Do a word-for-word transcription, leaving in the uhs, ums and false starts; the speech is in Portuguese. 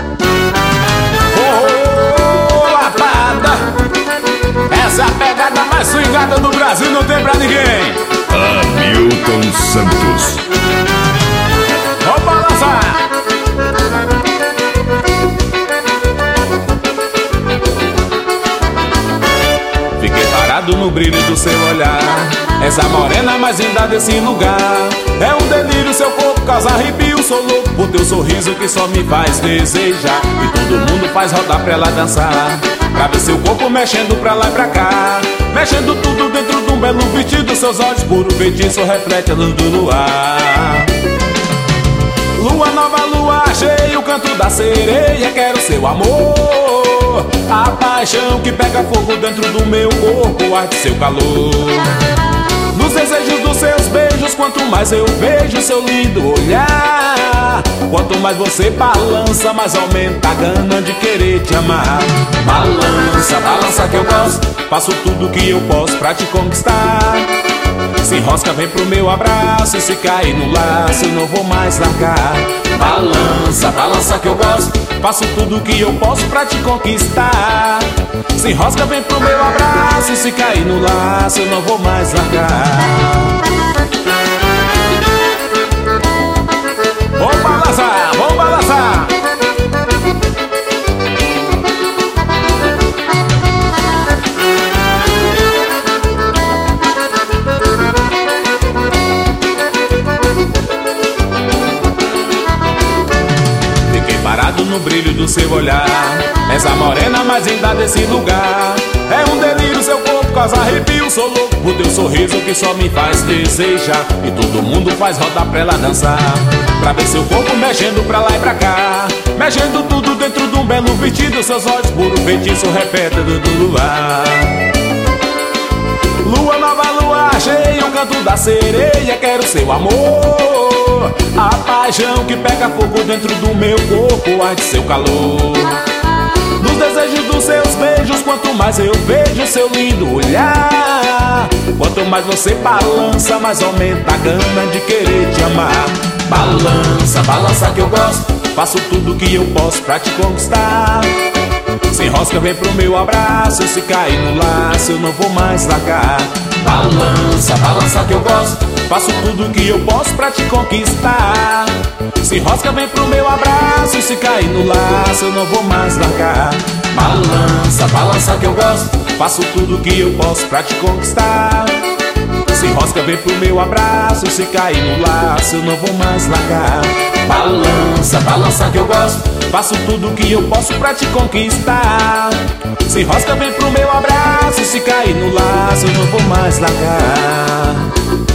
Ô, lapada! Essa é a pegada mais swingada do Brasil, não tem pra ninguém. Hamilton Santos. Vamos balançar! Fiquei parado no brilho do seu olhar, essa morena mais linda desse lugar. É um delírio, seu corpo causa arrepio. Sou louco por teu sorriso que só me faz desejar. E todo mundo faz rodar pra ela dançar, pra ver seu corpo mexendo pra lá e pra cá, mexendo tudo dentro de um belo vestido. Seus olhos puro feitiço reflete a luz do luar. Lua nova, lua cheia, o canto da sereia. Quero seu amor, a paixão que pega fogo dentro do meu corpo, arde seu calor. Nos desejos dos seus beijos, quanto mais eu vejo seu lindo olhar, quanto mais você balança, mais aumenta a gana de querer te amar. Balança, balança que eu gosto, faço tudo que eu posso pra te conquistar. Se enrosca, vem pro meu abraço, se cair no laço, eu não vou mais largar. Balança, balança que eu gosto, faço tudo que eu posso pra te conquistar. Se enrosca, vem pro meu abraço, se cair no laço, eu não vou mais largar. Vamos balançar, vamos balançar. Parado no brilho do seu olhar, essa morena mais linda desse lugar. É um delírio, seu corpo causa arrepio. Sou louco por teu sorriso que só me faz desejar. E todo mundo faz rodar pra ela dançar, pra ver seu corpo mexendo pra lá e pra cá, mexendo tudo dentro de um belo vestido. Seus olhos puro feitiço repete do luar. Lua nova, lua cheia, o canto da sereia. Quero seu amor, a paixão que pega fogo dentro do meu corpo, arde seu calor. Nos desejos dos seus beijos, quanto mais eu vejo seu lindo olhar, quanto mais você balança, mais aumenta a gana de querer te amar. Balança, balança que eu gosto, faço tudo que eu posso pra te conquistar. Se enrosca, vem pro meu abraço, se cair no laço, eu não vou mais largar. Balança, balança que eu gosto, faço tudo que eu posso pra te conquistar. Se enrosca, vem pro meu abraço, se cair no laço, eu não vou mais largar. Balança, balança que eu gosto, faço tudo que eu posso pra te conquistar. Se enrosca, vem pro meu abraço, se cair no laço, eu não vou mais largar. Balança, balança que eu gosto, faço tudo que eu posso pra te conquistar. Se enrosca, vem pro meu abraço, se cair no laço, eu não vou mais largar.